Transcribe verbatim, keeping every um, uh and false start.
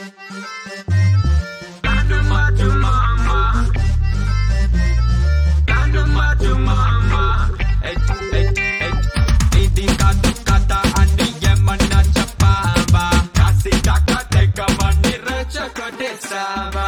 Kanu matu mama, kanu matu mama. Hey, hey, hey. Ini kata kata ani yemana chapava. Kasi taka teka mani recha kadesava.